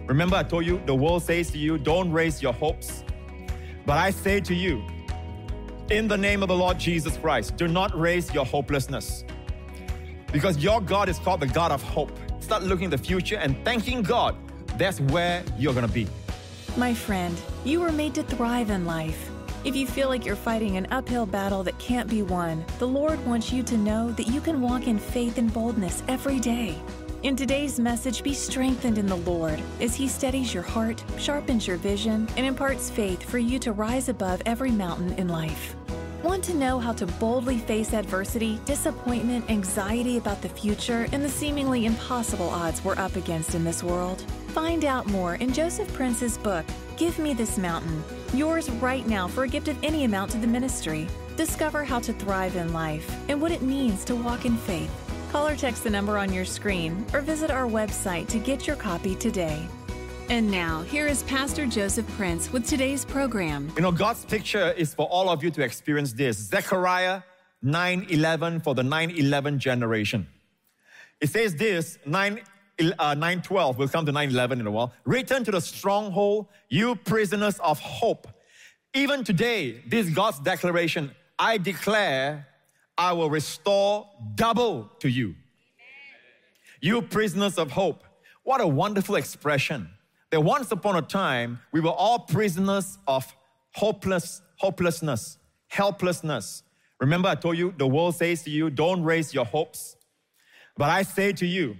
Remember, I told you, the world says to you, don't raise your hopes. But I say to you, in the name of the Lord Jesus Christ, do not raise your hopelessness. Because your God is called the God of hope. Start looking at the future and thanking God. That's where you're going to be. My friend, you were made to thrive in life. If you feel like you're fighting an uphill battle that can't be won, the Lord wants you to know that you can walk in faith and boldness every day. In today's message, be strengthened in the Lord as He steadies your heart, sharpens your vision, and imparts faith for you to rise above every mountain in life. Want to know how to boldly face adversity, disappointment, anxiety about the future, and the seemingly impossible odds we're up against in this world? Find out more in Joseph Prince's book, Give Me This Mountain. Yours right now for a gift of any amount to the ministry. Discover how to thrive in life and what it means to walk in faith. Call or text the number on your screen or visit our website to get your copy today. And now, here is Pastor Joseph Prince with today's program. You know, God's picture is for all of you to experience this. Zechariah 9:11 for the 9/11 generation. It says this, 9:12, we'll come to 9:11 in a while. Return to the stronghold, you prisoners of hope. Even today, this is God's declaration. I declare, I will restore double to you. Amen. You prisoners of hope. What a wonderful expression. That once upon a time, we were all prisoners of hopelessness, helplessness. Remember, I told you, the world says to you, don't raise your hopes. But I say to you,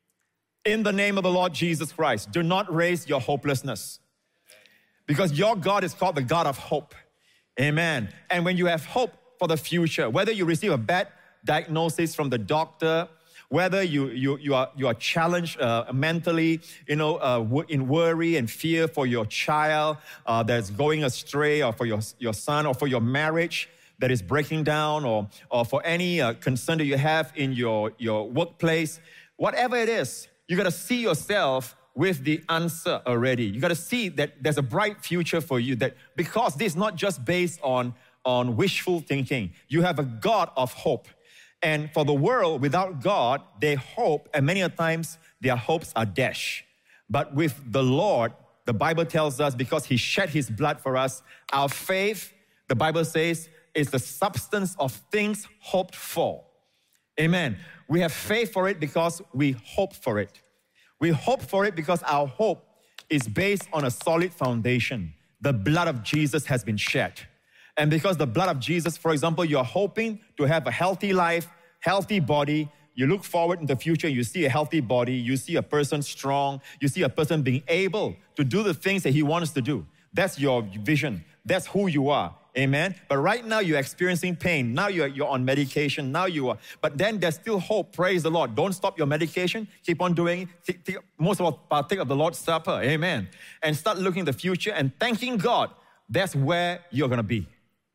in the name of the Lord Jesus Christ, do not raise your hopelessness. Because your God is called the God of hope. Amen. And when you have hope for the future, whether you receive a bad diagnosis from the doctor, whether you are challenged mentally, in worry and fear for your child that's going astray, or for your son, or for your marriage that is breaking down, or for any concern that you have in your workplace, whatever it is, you got to see yourself with the answer already. You got to see that there's a bright future for you, that because this is not just based on wishful thinking. You have a God of hope. And for the world, without God, they hope, and many a times their hopes are dashed. But with the Lord, the Bible tells us, because He shed His blood for us, our faith, the Bible says, is the substance of things hoped for. Amen. We have faith for it because we hope for it. We hope for it because our hope is based on a solid foundation. The blood of Jesus has been shed. And because the blood of Jesus, for example, you're hoping to have a healthy life, healthy body. You look forward in the future, you see a healthy body, you see a person strong, you see a person being able to do the things that he wants to do. That's your vision. That's who you are. Amen. But right now you're experiencing pain. Now you're on medication. But then there's still hope. Praise the Lord. Don't stop your medication. Keep on doing it. Most of all, partake of the Lord's Supper. Amen. And start looking at the future and thanking God. That's where you're going to be.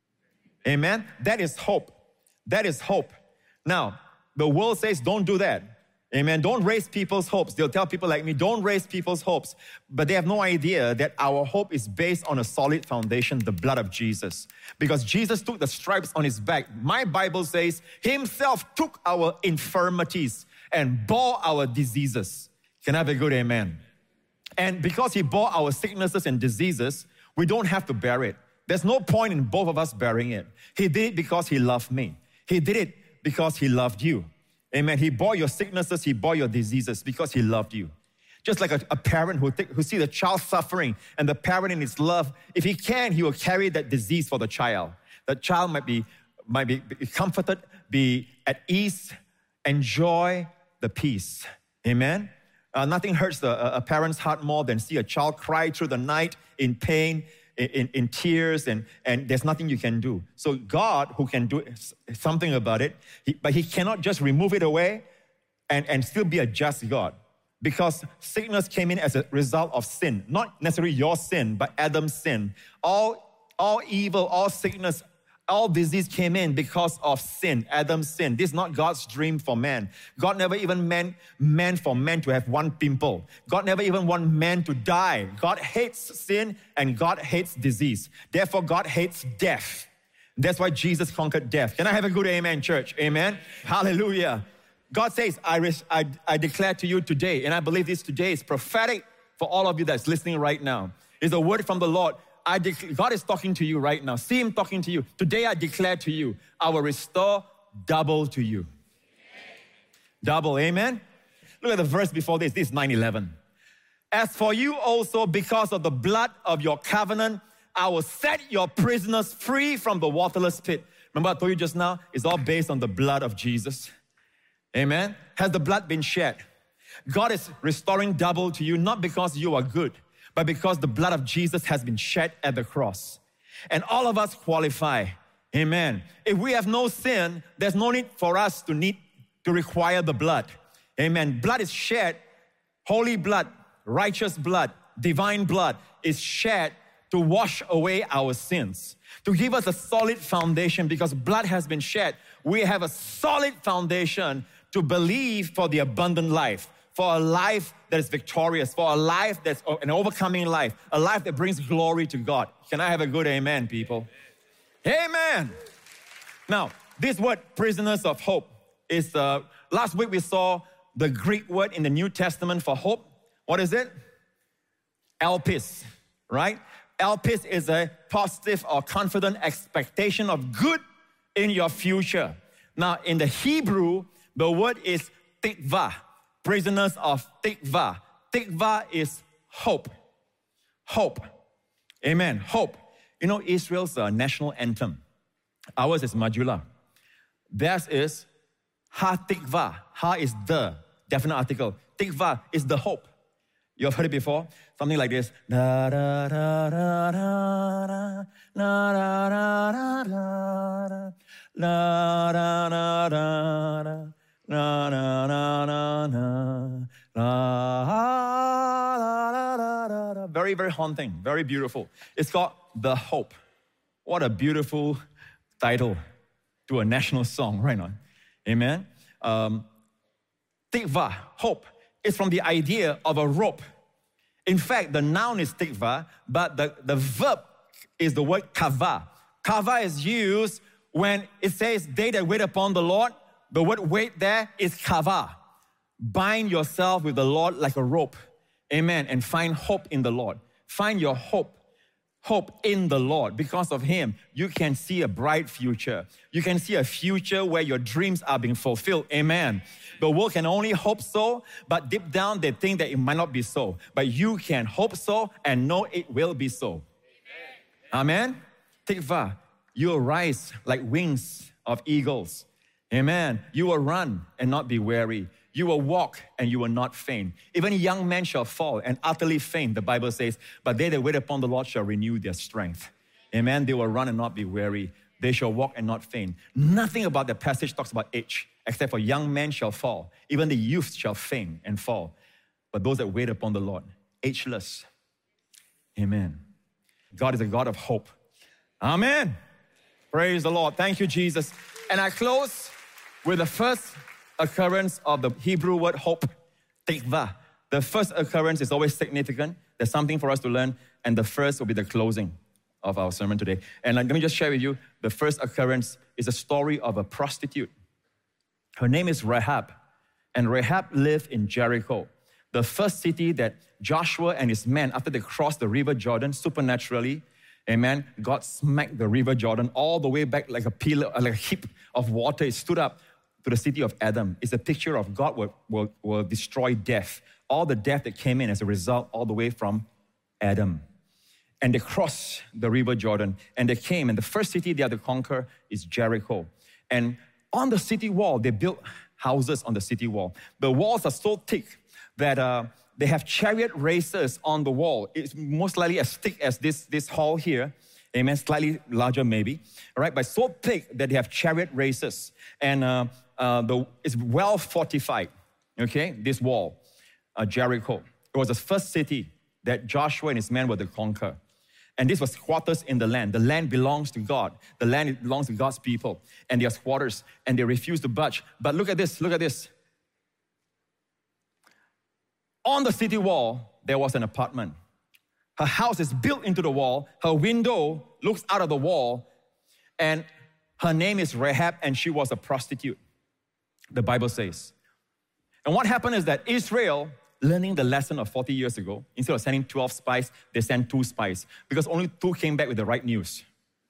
Amen. That is hope. That is hope. Now, the world says don't do that. Amen. Don't raise people's hopes. They'll tell people like me, don't raise people's hopes. But they have no idea that our hope is based on a solid foundation, the blood of Jesus. Because Jesus took the stripes on His back. My Bible says He Himself took our infirmities and bore our diseases. Can I have a good amen? And because He bore our sicknesses and diseases, we don't have to bear it. There's no point in both of us bearing it. He did it because He loved me. He did it because He loved you. Amen. He bore your sicknesses, He bore your diseases because He loved you. Just like a parent who sees the child suffering, and the parent in his love, if he can, he will carry that disease for the child. The child might be comforted, be at ease, enjoy the peace. Amen. Nothing hurts a parent's heart more than see a child cry through the night in pain, in tears, and there's nothing you can do. So God, who can do something about it, but He cannot just remove it away and still be a just God. Because sickness came in as a result of sin. Not necessarily your sin, but Adam's sin. All evil, all sickness, all disease came in because of sin, Adam's sin. This is not God's dream for man. God never even meant for man to have one pimple. God never even want man to die. God hates sin and God hates disease. Therefore, God hates death. That's why Jesus conquered death. Can I have a good amen, church? Amen. Hallelujah. God says, I declare to you today, and I believe this today is prophetic for all of you that's listening right now. It's a word from the Lord. God is talking to you right now. See Him talking to you. Today I declare to you, I will restore double to you. Double, amen? Look at the verse before this. This is 9:11. As for you also, because of the blood of your covenant, I will set your prisoners free from the waterless pit. Remember I told you just now, it's all based on the blood of Jesus. Amen? Has the blood been shed? God is restoring double to you, not because you are good, but because the blood of Jesus has been shed at the cross. And all of us qualify. Amen. If we have no sin, there's no need for us to require the blood. Amen. Blood is shed, holy blood, righteous blood, divine blood is shed to wash away our sins, to give us a solid foundation. Because blood has been shed, we have a solid foundation to believe for the abundant life, for a life that is victorious, for a life that's an overcoming life, a life that brings glory to God. Can I have a good amen, people? Amen. Now, this word, prisoners of hope, is, last week we saw the Greek word in the New Testament for hope. What is it? Elpis, right? Elpis is a positive or confident expectation of good in your future. Now, in the Hebrew, the word is tikva, prisoners of tikva. Tikva is hope. Hope. Amen. Hope. You know, Israel's national anthem. Ours is Majula. Theirs is Ha Tikva. Ha is the definite article. Tikva is the hope. You have heard it before? Something like this. Da, da, da, da, da, da, da, da, da, da, da, da, da, da, da. Na na na na na na. Very, very haunting, very beautiful. It's called The Hope. What a beautiful title to a national song right now. Amen. Tikva, hope, is from the idea of a rope. In fact, the noun is tikva, but the verb is the word kava. Kava is used when it says, they that wait upon the Lord. The word wait there is kava. Bind yourself with the Lord like a rope. Amen. And find hope in the Lord. Find your hope in the Lord. Because of Him, you can see a bright future. You can see a future where your dreams are being fulfilled. Amen. The world can only hope so, but deep down they think that it might not be so. But you can hope so and know it will be so. Amen. Tikva, you will rise like wings of eagles. Amen. You will run and not be weary. You will walk and you will not faint. Even young men shall fall and utterly faint, the Bible says, but they that wait upon the Lord shall renew their strength. Amen. They will run and not be weary. They shall walk and not faint. Nothing about the passage talks about age, except for young men shall fall. Even the youth shall faint and fall. But those that wait upon the Lord, ageless. Amen. God is a God of hope. Amen. Praise the Lord. Thank you, Jesus. And I close with the first occurrence of the Hebrew word hope, tikva. The first occurrence is always significant. There's something for us to learn. And the first will be the closing of our sermon today. And let me just share with you, the first occurrence is a story of a prostitute. Her name is Rahab. And Rahab lived in Jericho, the first city that Joshua and his men, after they crossed the river Jordan supernaturally, amen, God smacked the river Jordan all the way back like a pillar, like a heap of water. It stood up to the city of Adam. It's a picture of God will destroy death. All the death that came in as a result all the way from Adam. And they crossed the river Jordan and they came, and the first city they had to conquer is Jericho. And on the city wall, they built houses on the city wall. The walls are so thick that they have chariot races on the wall. It's most likely as thick as this hall here. Amen, slightly larger maybe. All right, but so thick that they have chariot races. And it's well fortified, okay, this wall, Jericho. It was the first city that Joshua and his men were to conquer. And this was quarters in the land. The land belongs to God. The land belongs to God's people. And there's quarters, and they refuse to budge. But look at this, look at this. On the city wall, there was an apartment. Her house is built into the wall. Her window looks out of the wall. And her name is Rahab, and she was a prostitute, the Bible says. And what happened is that Israel learning the lesson of 40 years ago. Instead of sending 12 spies, they sent 2 spies because only 2 came back with the right news.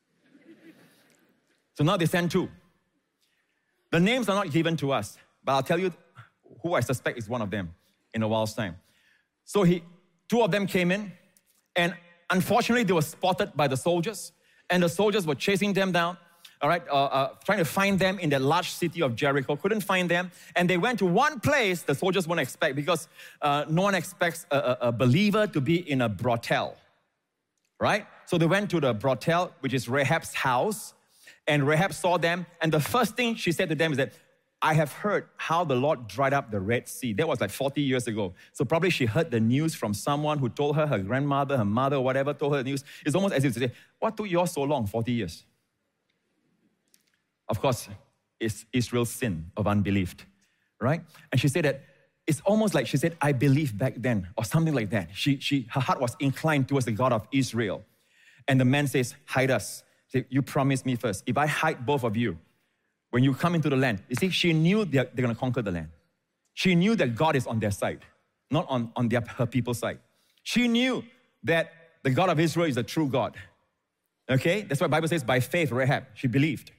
So now they send 2. The names are not given to us, but I'll tell you who I suspect is one of them in a while's time. So 2 of them came in, and unfortunately they were spotted by the soldiers, and the soldiers were chasing them down, all right, trying to find them in that large city of Jericho. Couldn't find them, and they went to one place the soldiers won't expect, because no one expects a believer to be in a brothel, right? So they went to the brothel, which is Rahab's house, and Rahab saw them, and the first thing she said to them is that, I have heard how the Lord dried up the Red Sea. That was like 40 years ago. So probably she heard the news from someone who told her, her grandmother, her mother, whatever, told her the news. It's almost as if to say, what took you all so long, 40 years? Of course, it's Israel's sin of unbelief, right? And she said that, it's almost like she said, I believed back then, or something like that. Her heart was inclined towards the God of Israel. And the man says, hide us. Say, you promise me first. If I hide both of you, when you come into the land, you see, she knew they're going to conquer the land. She knew that God is on their side, not on her people's side. She knew that the God of Israel is the true God. Okay? That's why the Bible says, by faith, Rahab, she believed.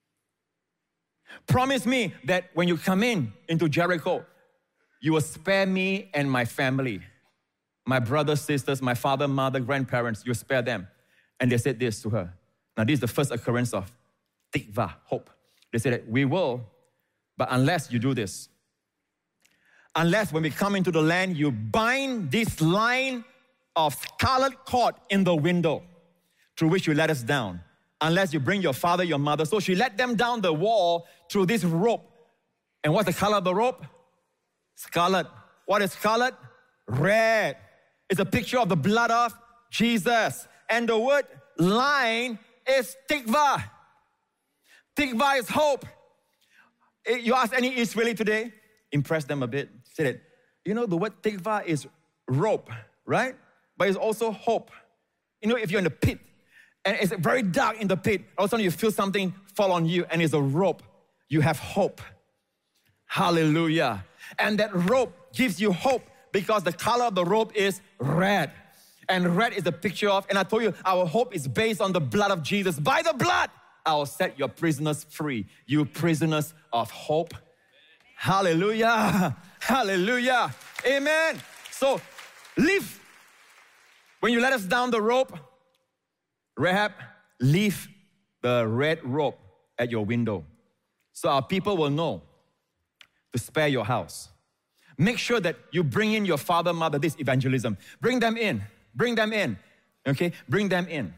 Promise me that when you come into Jericho, you will spare me and my family, my brothers, sisters, my father, mother, grandparents, you'll spare them. And they said this to her. Now, this is the first occurrence of tikva, hope. They said that we will, but unless you do this, unless when we come into the land, you bind this line of scarlet cord in the window through which you let us down, unless you bring your father, your mother. So she let them down the wall through this rope. And what's the color of the rope? Scarlet. What is scarlet? Red. It's a picture of the blood of Jesus. And the word line is tikva. Tikva is hope. You ask any Israeli today, impress them a bit, say that, you know, the word tikva is rope, right? But it's also hope. You know, if you're in the pit, and it's very dark in the pit, all of a sudden you feel something fall on you, and it's a rope. You have hope. Hallelujah. And that rope gives you hope because the color of the rope is red. And red is the picture of, and I told you, our hope is based on the blood of Jesus. By the blood, I will set your prisoners free. You prisoners of hope. Hallelujah. Hallelujah. Amen. So, leave. When you let us down the rope, Rahab, leave the red rope at your window. So our people will know to spare your house. Make sure that you bring in your father, mother, this evangelism. Bring them in. Bring them in. Okay? Bring them in.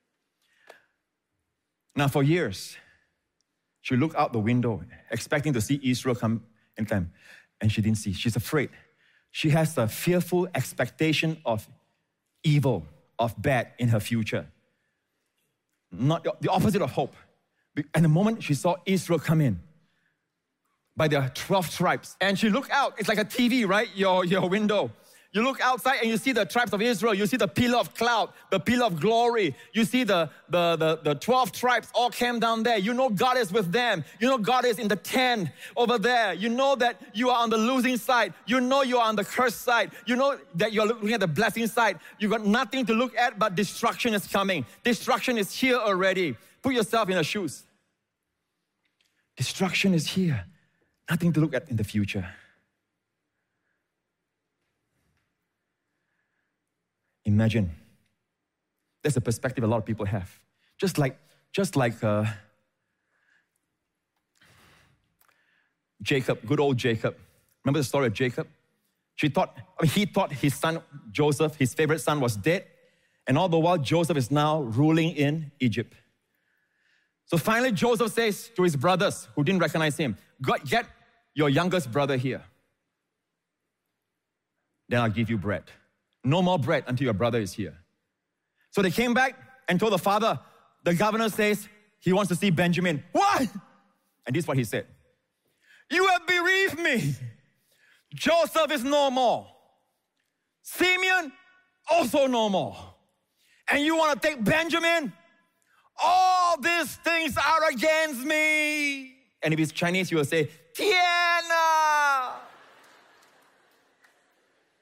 Now, for years, she looked out the window, expecting to see Israel come in time, and she didn't see. She's afraid. She has a fearful expectation of evil, of bad in her future. Not the opposite of hope. And the moment she saw Israel come in, by the 12 tribes, and she looked out, it's like a TV, right? Your window. You look outside and you see the tribes of Israel. You see the pillar of cloud, the pillar of glory. You see the 12 tribes all came down there. You know God is with them. You know God is in the tent over there. You know that you are on the losing side. You know you are on the cursed side. You know that you're looking at the blessing side. You got nothing to look at, but destruction is coming. Destruction is here already. Put yourself in her shoes. Destruction is here. Nothing to look at in the future. Imagine. That's a perspective a lot of people have. Just like Jacob, good old Jacob. Remember the story of Jacob? He thought his son Joseph, his favorite son, was dead. And all the while, Joseph is now ruling in Egypt. So finally, Joseph says to his brothers who didn't recognize him, get your youngest brother here. Then I'll give you bread. No more bread until your brother is here. So they came back and told the father, the governor says he wants to see Benjamin. What? And this is what he said. You have bereaved me. Joseph is no more. Simeon, also no more. And you want to take Benjamin? All these things are against me. And if it's Chinese, you will say, Tiana.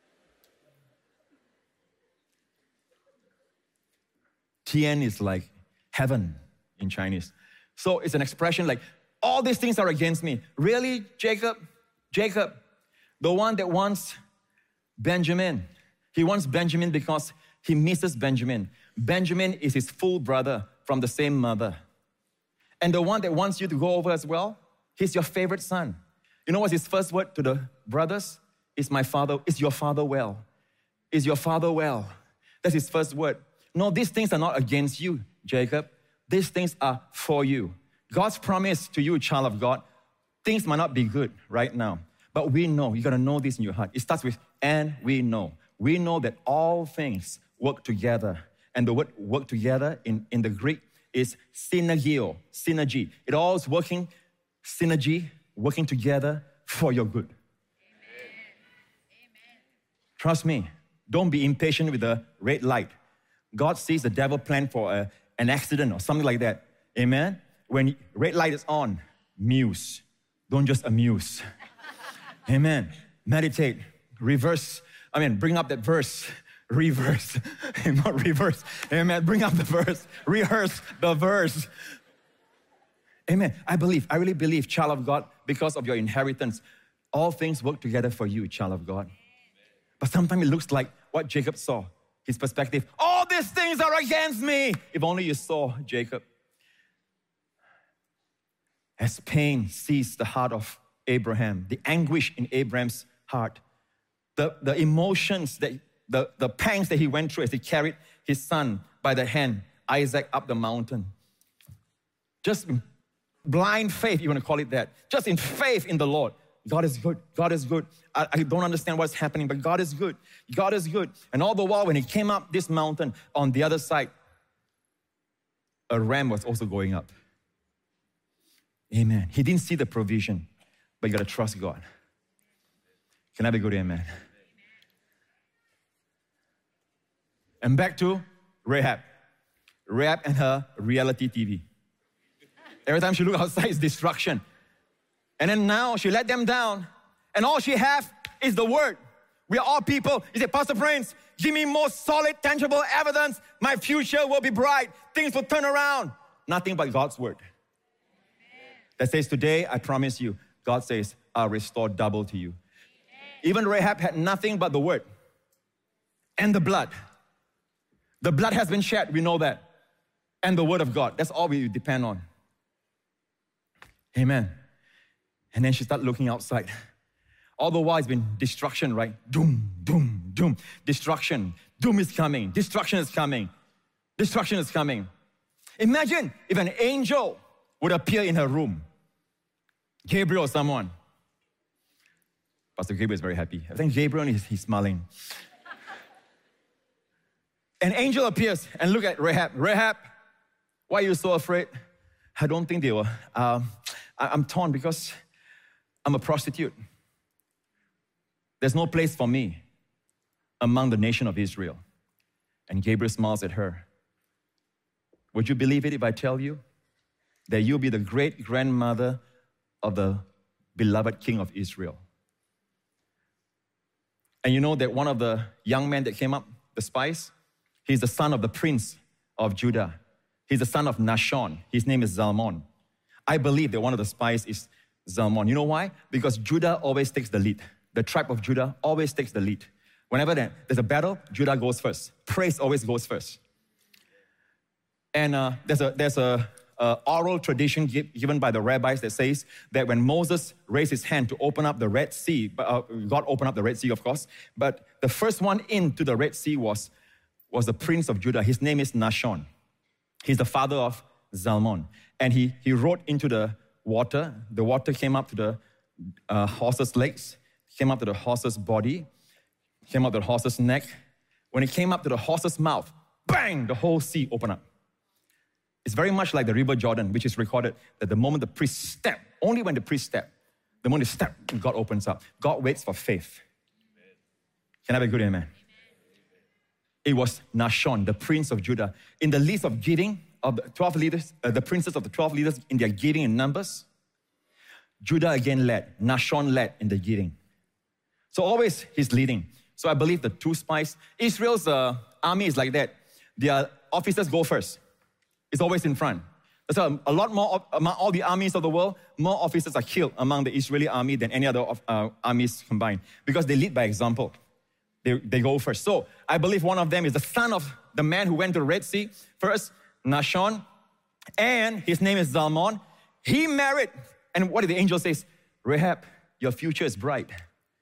Tian is like heaven in Chinese. So it's an expression like, all these things are against me. Really, Jacob? Jacob, the one that wants Benjamin. He wants Benjamin because he misses Benjamin. Benjamin is his full brother from the same mother. And the one that wants you to go over as well, he's your favorite son. You know what's his first word to the brothers? Is my father, is your father well? Is your father well? That's his first word. No, these things are not against you, Jacob. These things are for you. God's promise to you, child of God, things might not be good right now, but we know, you gotta know this in your heart. It starts with, and we know. We know that all things work together. And the word work together in the Greek is synergio, synergy. It all is working, synergy, working together for your good. Amen. Trust me, don't be impatient with the red light. God sees the devil plan for an accident or something like that. Amen? When red light is on, muse. Don't just amuse. Amen. Meditate. Bring up that verse. Reverse. Not reverse. Amen. Bring up the verse. Rehearse the verse. Amen. I really believe, child of God, because of your inheritance, all things work together for you, child of God. But sometimes it looks like what Jacob saw, his perspective. All these things are against me. If only you saw Jacob. As pain seized the heart of Abraham, the anguish in Abraham's heart, the emotions, the pangs that he went through as he carried his son by the hand, Isaac, up the mountain. Just blind faith, you want to call it that. Just in faith in the Lord. God is good. God is good. I don't understand what's happening, but God is good. God is good. And all the while, when he came up this mountain, on the other side, a ram was also going up. Amen. He didn't see the provision, but you got to trust God. Can I be good? Amen. And back to Rahab. Rahab and her reality TV. Every time she look outside, it's destruction. And then now she let them down. And all she have is the word. We are all people. He said, Pastor Prince, give me more solid, tangible evidence. My future will be bright. Things will turn around. Nothing but God's word. That says, today, I promise you, God says, I'll restore double to you. Even Rahab had nothing but the word and the blood. The blood has been shed, we know that. And the word of God, that's all we depend on. Amen. And then she started looking outside. All the while it's been destruction, right? Doom, doom, doom. Destruction. Doom is coming. Destruction is coming. Destruction is coming. Imagine if an angel would appear in her room. Gabriel or someone. Pastor Gabriel is very happy. I think Gabriel, he's smiling. An angel appears and look at Rahab. Rahab, why are you so afraid? I don't think they were. I'm torn because I'm a prostitute. There's no place for me among the nation of Israel. And Gabriel smiles at her. Would you believe it if I tell you that you'll be the great-grandmother of the beloved king of Israel? And you know that one of the young men that came up, the spies, he's the son of the prince of Judah. He's the son of Nahshon. His name is Zalmon. I believe that one of the spies is Zalmon. You know why? Because Judah always takes the lead. The tribe of Judah always takes the lead. Whenever there's a battle, Judah goes first. Praise always goes first. And there's a oral tradition given by the rabbis that says that when Moses raised his hand to open up the Red Sea, God opened up the Red Sea, of course, but the first one into the Red Sea was the prince of Judah. His name is Nahshon. He's the father of Zalmon. And he rode into the water. The water came up to the horse's legs, came up to the horse's body, came up to the horse's neck. When it came up to the horse's mouth, bang, the whole sea opened up. It's very much like the River Jordan, which is recorded that the moment the priest stepped, only when the priest stepped, the moment he stepped, God opens up. God waits for faith. Amen. Can I have a good amen? It was Nahshon, the prince of Judah. In the list of giving of the 12 leaders, the princes of the 12 leaders in their giving in numbers, Judah again led. Nahshon led in the giving. So always he's leading. So I believe the two spies, Israel's army is like that. They are officers go first. It's always in front. So a lot more, among all the armies of the world, more officers are killed among the Israeli army than any other armies combined because they lead by example. They go first. So I believe one of them is the son of the man who went to the Red Sea. First, Nahshon, and his name is Zalmon. He married, and what did the angel say? Rahab, your future is bright.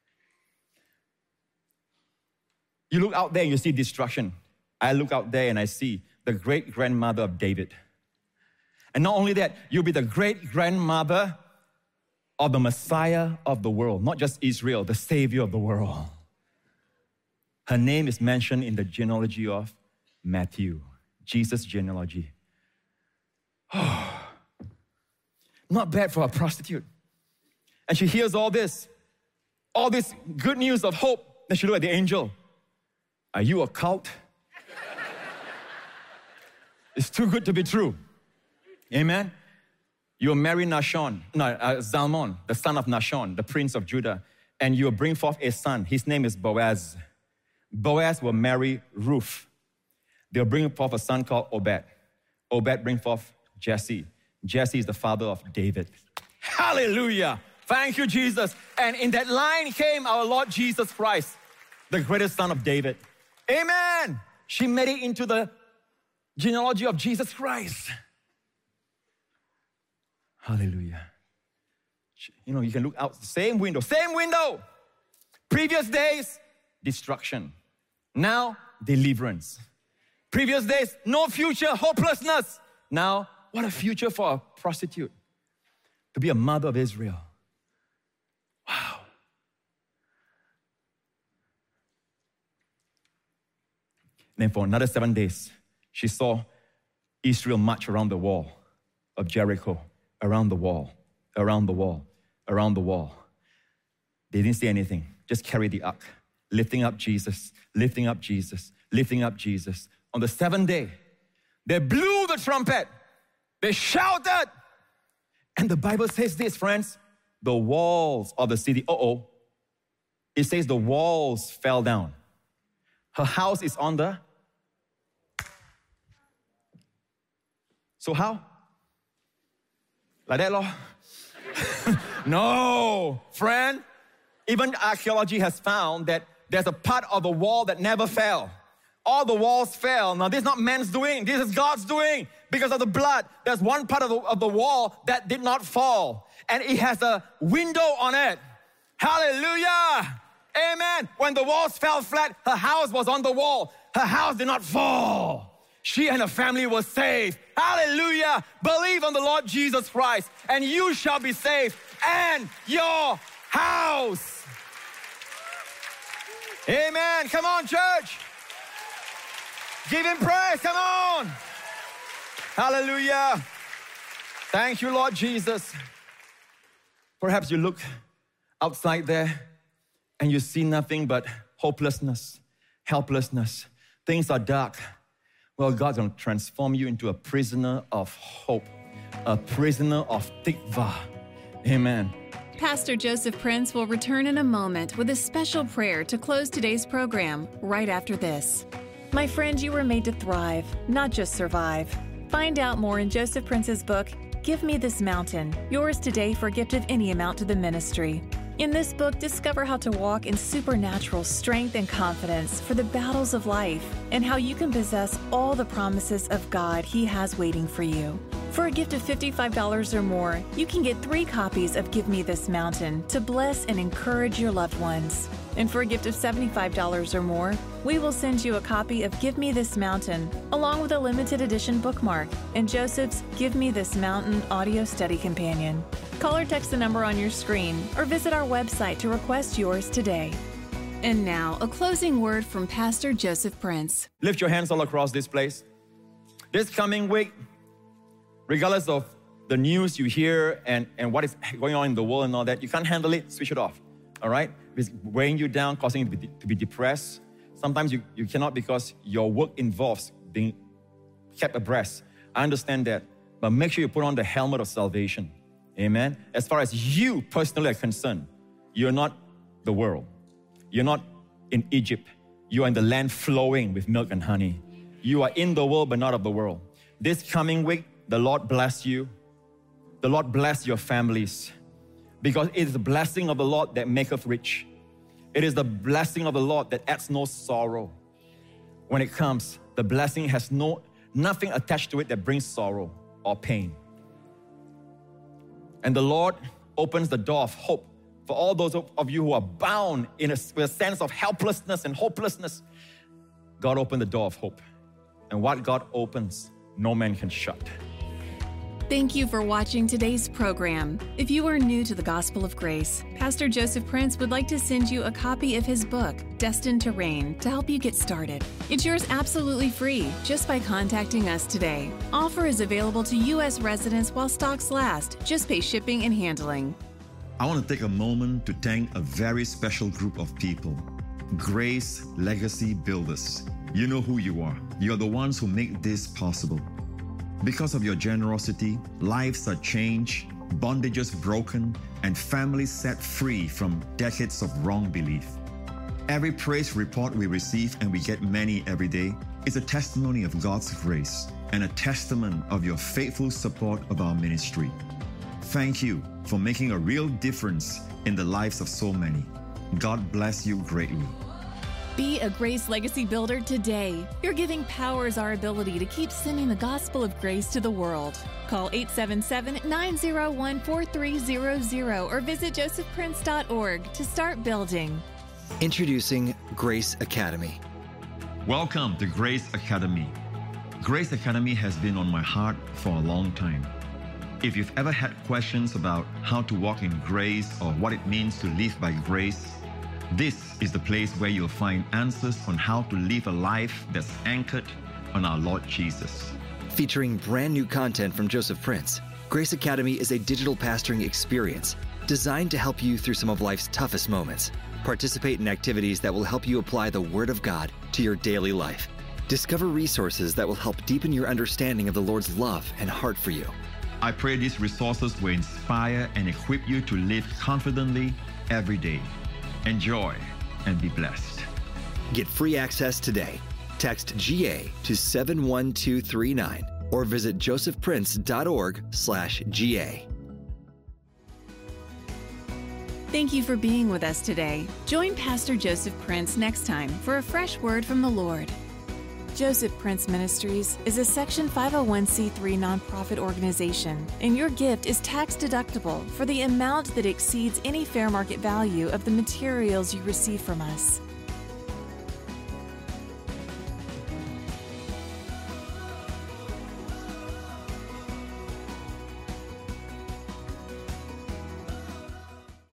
You look out there and you see destruction. I look out there and I see the great-grandmother of David. And not only that, you'll be the great-grandmother of the Messiah of the world, not just Israel, the Savior of the world. Her name is mentioned in the genealogy of Matthew, Jesus' genealogy. Oh, not bad for a prostitute. And she hears all this good news of hope. Then she looks at the angel. Are you a cult? It's too good to be true. Amen? You'll marry Zalmon, the son of Nahshon, the prince of Judah, and you'll bring forth a son. His name is Boaz. Boaz will marry Ruth. They'll bring forth a son called Obed. Obed bring forth Jesse. Jesse is the father of David. Hallelujah! Thank you, Jesus. And in that line came our Lord Jesus Christ, the greatest son of David. Amen! She made it into the genealogy of Jesus Christ. Hallelujah. You know, you can look out the same window. Previous days, destruction. Now, deliverance. Previous days, no future, hopelessness. Now, what a future for a prostitute. To be a mother of Israel. Wow. Then for another 7 days, she saw Israel march around the wall of Jericho. Around the wall. They didn't say anything. Just carry the ark. Lifting up Jesus. On the 7th day, they blew the trumpet. They shouted. And the Bible says this, friends. The walls of the city, it says the walls fell down. Her house is on the... So how? Like that, Lord? No, friend. Even archaeology has found that there's a part of the wall that never fell. All the walls fell. Now, this is not man's doing. This is God's doing. Because of the blood, there's one part of the wall that did not fall. And it has a window on it. Hallelujah. Amen. When the walls fell flat, her house was on the wall. Her house did not fall. She and her family were saved. Hallelujah. Believe on the Lord Jesus Christ, and you shall be saved, and your house. Amen. Come on, church. Give him praise. Come on. Hallelujah. Thank you, Lord Jesus. Perhaps you look outside there and you see nothing but hopelessness, helplessness. Things are dark. Well, God's going to transform you into a prisoner of hope, a prisoner of tikvah. Amen. Pastor Joseph Prince will return in a moment with a special prayer to close today's program right after this. My friend, you were made to thrive, not just survive. Find out more in Joseph Prince's book, Give Me This Mountain, yours today for a gift of any amount to the ministry. In this book, discover how to walk in supernatural strength and confidence for the battles of life and how you can possess all the promises of God He has waiting for you. For a gift of $55 or more, you can get 3 copies of Give Me This Mountain to bless and encourage your loved ones. And for a gift of $75 or more, we will send you a copy of Give Me This Mountain, along with a limited edition bookmark and Joseph's Give Me This Mountain audio study companion. Call or text the number on your screen or visit our website to request yours today. And now, a closing word from Pastor Joseph Prince. Lift your hands all across this place. This coming week, regardless of the news you hear and what is going on in the world and all that, you can't handle it, switch it off, all right? It's weighing you down, causing you to be depressed. Sometimes you cannot because your work involves being kept abreast. I understand that, but make sure you put on the helmet of salvation. Amen? As far as you personally are concerned, you're not the world. You're not in Egypt. You are in the land flowing with milk and honey. You are in the world, but not of the world. This coming week, the Lord bless you. The Lord bless your families, because it is the blessing of the Lord that maketh rich. It is the blessing of the Lord that adds no sorrow. When it comes, the blessing has nothing attached to it that brings sorrow or pain. And the Lord opens the door of hope for all those of you who are bound with a sense of helplessness and hopelessness. God opened the door of hope. And what God opens, no man can shut. Thank you for watching today's program. If you are new to the Gospel of Grace, Pastor Joseph Prince would like to send you a copy of his book, Destined to Reign, to help you get started. It's yours absolutely free just by contacting us today. Offer is available to U.S. residents while stocks last. Just pay shipping and handling. I want to take a moment to thank a very special group of people, Grace Legacy Builders. You know who you are. You're the ones who make this possible. Because of your generosity, lives are changed, bondages broken, and families set free from decades of wrong belief. Every praise report we receive, and we get many every day, is a testimony of God's grace and a testament of your faithful support of our ministry. Thank you for making a real difference in the lives of so many. God bless you greatly. Be a Grace Legacy Builder today. Your giving powers our ability to keep sending the gospel of grace to the world. Call 877-901-4300 or visit josephprince.org to start building. Introducing Grace Academy. Welcome to Grace Academy. Grace Academy has been on my heart for a long time. If you've ever had questions about how to walk in grace or what it means to live by grace, this is the place where you'll find answers on how to live a life that's anchored on our Lord Jesus. Featuring brand new content from Joseph Prince, Grace Academy is a digital pastoring experience designed to help you through some of life's toughest moments. Participate in activities that will help you apply the Word of God to your daily life. Discover resources that will help deepen your understanding of the Lord's love and heart for you. I pray these resources will inspire and equip you to live confidently every day. Enjoy and be blessed. Get free access today. Text GA to 71239 or visit josephprince.org/GA. Thank you for being with us today. Join Pastor Joseph Prince next time for a fresh word from the Lord. Joseph Prince Ministries is a Section 501c3 nonprofit organization, and your gift is tax deductible for the amount that exceeds any fair market value of the materials you receive from us.